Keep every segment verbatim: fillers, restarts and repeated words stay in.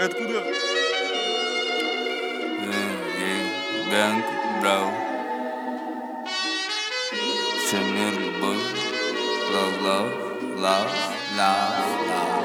Это куда? Бэнк, бро. Все мир, любовь. Love, love, love, love,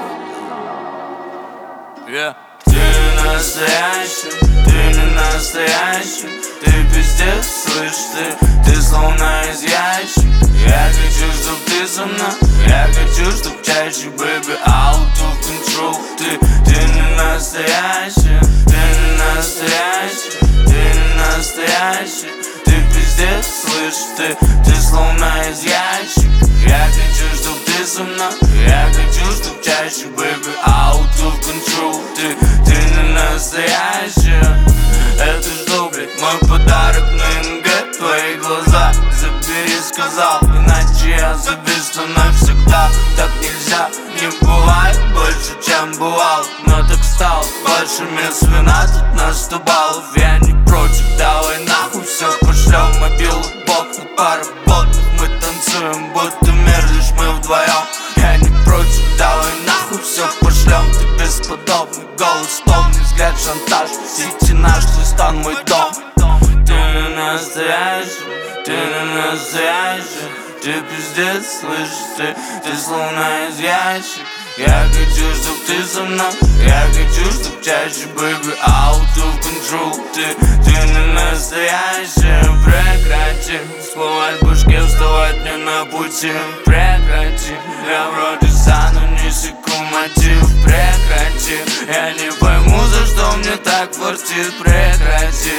love. Yeah. Ты не настоящий, ты не настоящий. Ты пиздец, слышь ты, ты словно из ящика. Я хочу, чтоб ты со мной, я хочу, чтоб чаще, baby, out of control. Ты, ты не настоящий, ты не настоящий, ты не настоящий. Ты пиздец, слышь ты, ты словно из ящика. Я хочу, чтоб ты со мной, я хочу, чтоб чаще, baby, out of control. Ты, ты не настоящая. Это что, блядь, мой подарок на НГ? Твои глаза забери, сказал, иначе я зависну навсегда. Так нельзя, не бывает больше, чем бывал. Но так стал, больше мест вина, тут на сто баллов. Я не против, давай нахуй все пошлем. Мобилу, бок на поработах, мы танцуем, будто мир лишь мы вдвоем. Я не против, давай нахуй все пошлем. Ты бесподобный, голос, томный взгляд, шантаж. Сити наш, твой стан, мой дом. Ты не настоящий, ты не настоящий. Ты пиздец, слышишь ты, ты словно из ящика. Я хочу, чтоб ты со мной, я хочу, чтоб чаще, baby, out of control. Ты, ты не настоящая. Прекрати всплывать в башке, вставать мне на пути. Прекрати, я вроде стану, не секу мотив. Прекрати, я не пойму, за что мне так фартит. Прекрати,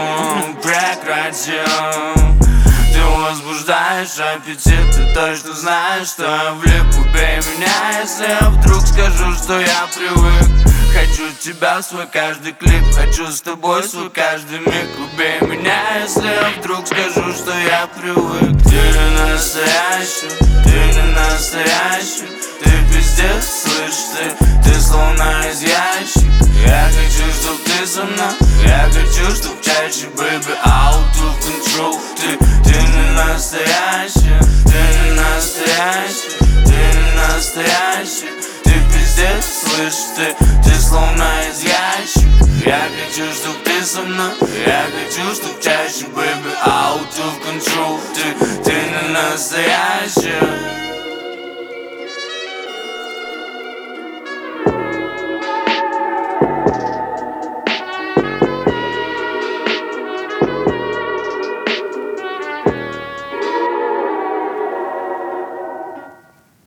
прекрати. Ты возбуждаешь аппетит, ты точно знаешь, что я влип. Убей меня, если я вдруг скажу, что я привык. Хочу тебя в свой каждый клип, хочу с тобой свой каждый миг. Убей меня, если я вдруг скажу, что я привык. Ты не настоящий, ты не настоящий. Ты пиздец, слышь ты, ты словно из ящика. Я хочу, чтоб ты со мной, я хочу, чтоб чаще, baby, out of control. Ты, ты не настоящий, ты не настоящий, ты не настоящий. Ты пиздец, слышь ты, ты словно из ящика. Я хочу, чтоб ты со мной, я хочу, чтоб чаще, baby, out of control. Ты, ты не настоящий.